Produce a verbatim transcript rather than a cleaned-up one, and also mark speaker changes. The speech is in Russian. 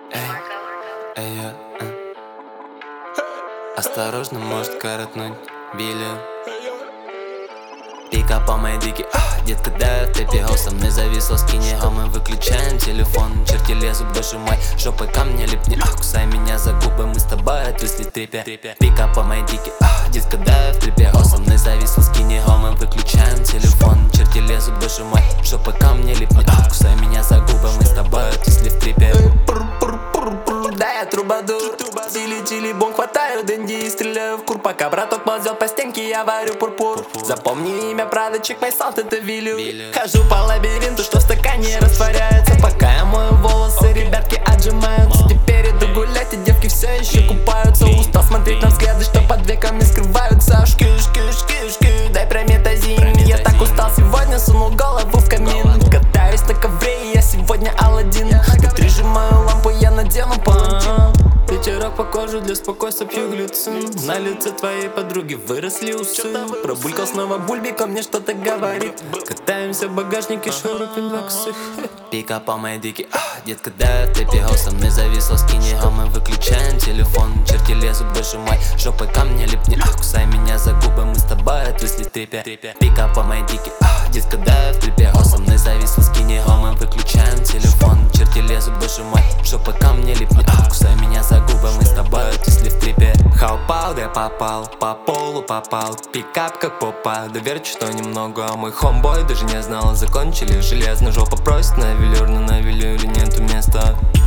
Speaker 1: Эй, эй, я, э. Осторожно, может коротнуть Билли. Пика по моей дике, а, детка, да, в тэпе со мной зависла скини, а мы выключаем телефон. Черти лезут, боже мой, жопой ко мне липни, а, кусай меня за губы, мы с тобой отвисли в трипе. Пика по моей дике, а, детка, да, в трипе со мной зависла скини, а мы выключаем телефон. Черти лезут, боже мой, жопой ко мне липни, а, кусай меня за губы, мы с тобой отвисли в трипе. Да, я трубадур, тили-тили бом, хватаю деньги и стреляю в кур. Пока браток ползет по стенке, я варю пурпур. Запомни имя, правда, чек мой салт, это Вилю. Хожу по лабиринту, что в стакане растворяется. Пока я мою волосы, ребятки отжимаются. Теперь иду гулять, и девки все еще купаются. Устал смотреть на взгляды, что под веками скрываются. Шки, шки, шки, шки, дай прометазин. Я так устал сегодня, сунул голову в камин. Катаюсь на ковре, я сегодня Аладдин. Прижимаю лампу, я надену палантин. Ветерок по коже, для спокойствия пью глицин. На лице твоей подруги выросли усы. Пробулькал снова бульбика, мне что-то говорит. Катаемся в багажнике, шурупим два косых. Пика по моей дике, а, детка, да, в тэпе со мной зависла скини, а мы выключаем телефон. Черти лезут, боже мой, жопой ко мне липни, а, кусай меня за губы, мы с тобой отвисли в трипе. Пика по моей дике, а, детка, да, в трипе со мной зависла скини, а мы выключаем телефон. Черти лезут, боже мой, жопой ко мне липни, а, кусай меня за губы, мы с тобой отвисли в трипе. How упал, да я попал, по полу попал. Пикап как попа, доверчу что немного. А мой хомбой даже не знал, закончили железно. Жопа просит на велюр, но на велюре нету места.